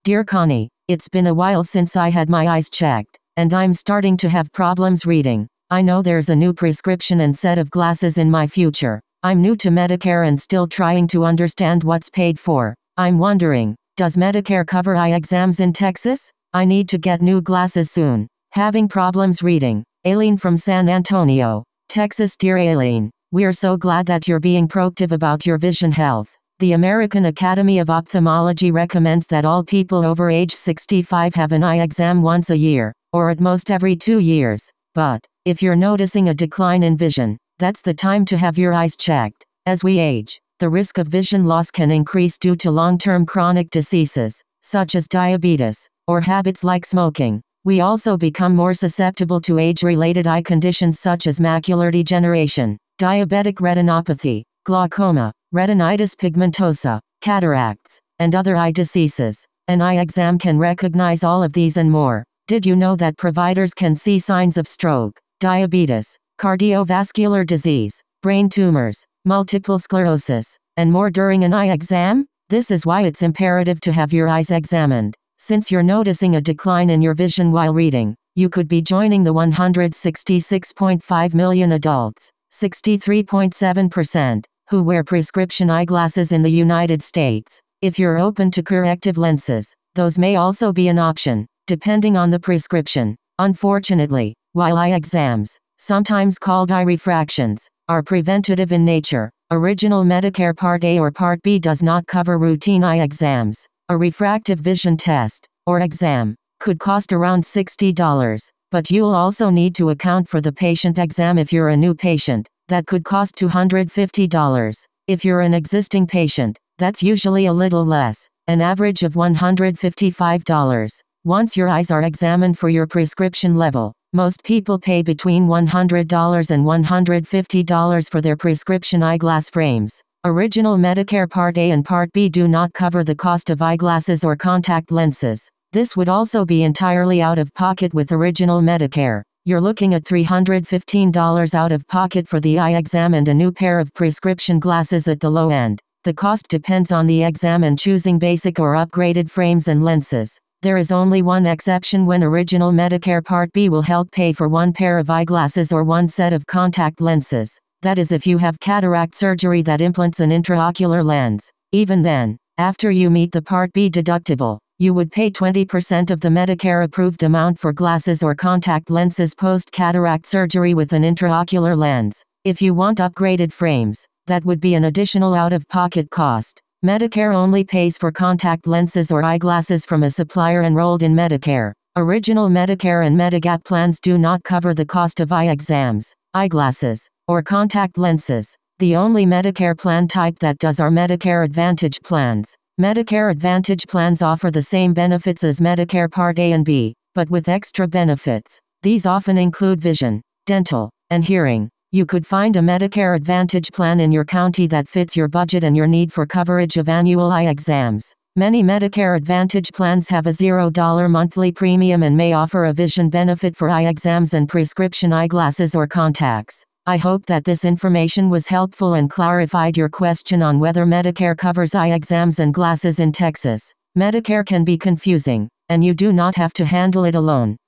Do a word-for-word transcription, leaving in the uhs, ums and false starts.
Dear Connie, it's been a while since I had my eyes checked, and I'm starting to have problems reading. I know there's a new prescription and set of glasses in my future. I'm new to Medicare and still trying to understand what's paid for. I'm wondering, does Medicare cover eye exams in Texas? I need to get new glasses soon. Having problems reading. Aileen from San Antonio, Texas. Dear Aileen, we're so glad that you're being proactive about your vision health. The American Academy of Ophthalmology recommends that all people over age sixty-five have an eye exam once a year, or at most every two years. But, if you're noticing a decline in vision, that's the time to have your eyes checked. As we age, the risk of vision loss can increase due to long-term chronic diseases, such as diabetes, or habits like smoking. We also become more susceptible to age-related eye conditions such as macular degeneration, diabetic retinopathy, glaucoma, retinitis pigmentosa, cataracts, and other eye diseases. An eye exam can recognize all of these and more. Did you know that providers can see signs of stroke, diabetes, cardiovascular disease, brain tumors, multiple sclerosis, and more during an eye exam? This is why it's imperative to have your eyes examined. Since you're noticing a decline in your vision while reading, you could be joining the one hundred sixty-six point five million adults, sixty-three point seven percent, who wear prescription eyeglasses in the United States. If you're open to corrective lenses, those may also be an option, depending on the prescription. Unfortunately, while eye exams, sometimes called eye refractions, are preventative in nature, Original Medicare Part A or Part B does not cover routine eye exams. A refractive vision test, or exam, could cost around sixty dollars, but you'll also need to account for the patient exam if you're a new patient. That could cost two hundred fifty dollars. If you're an existing patient, that's usually a little less, an average of one hundred fifty-five dollars. Once your eyes are examined for your prescription level, most people pay between one hundred dollars and one hundred fifty dollars for their prescription eyeglass frames. Original Medicare Part A and Part B do not cover the cost of eyeglasses or contact lenses. This would also be entirely out of pocket with Original Medicare. You're looking at three hundred fifteen dollars out of pocket for the eye exam and a new pair of prescription glasses at the low end. The cost depends on the exam and choosing basic or upgraded frames and lenses. There is only one exception when Original Medicare Part B will help pay for one pair of eyeglasses or one set of contact lenses. That is if you have cataract surgery that implants an intraocular lens. Even then, after you meet the Part B deductible, you would pay twenty percent of the Medicare-approved amount for glasses or contact lenses post-cataract surgery with an intraocular lens. If you want upgraded frames, that would be an additional out-of-pocket cost. Medicare only pays for contact lenses or eyeglasses from a supplier enrolled in Medicare. Original Medicare and Medigap plans do not cover the cost of eye exams, eyeglasses, or contact lenses. The only Medicare plan type that does are Medicare Advantage plans. Medicare Advantage plans offer the same benefits as Medicare Part A and B, but with extra benefits. These often include vision, dental, and hearing. You could find a Medicare Advantage plan in your county that fits your budget and your need for coverage of annual eye exams. Many Medicare Advantage plans have a zero dollar monthly premium and may offer a vision benefit for eye exams and prescription eyeglasses or contacts. I hope that this information was helpful and clarified your question on whether Medicare covers eye exams and glasses in Texas. Medicare can be confusing, and you do not have to handle it alone.